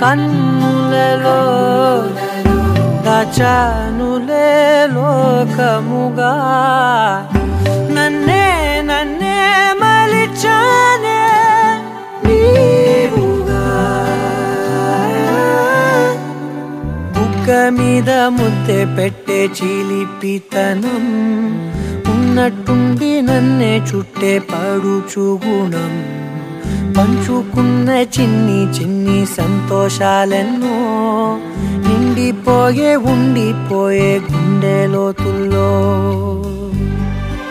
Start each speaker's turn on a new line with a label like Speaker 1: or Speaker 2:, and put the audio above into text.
Speaker 1: కన్నులలో దాచానులే లోకముగా నన్నే మలిచానే నీవుగా బుగ్గ మీద ముద్దే పెట్టే చిలిపితనం ఉన్నట్టుండి నన్నే చుట్టే పడుచు గుణం పంచుకున్న చిన్ని సంతోషాలెన్నో నిండిపోయే ఉండిపోయే గుండె లోతుల్లో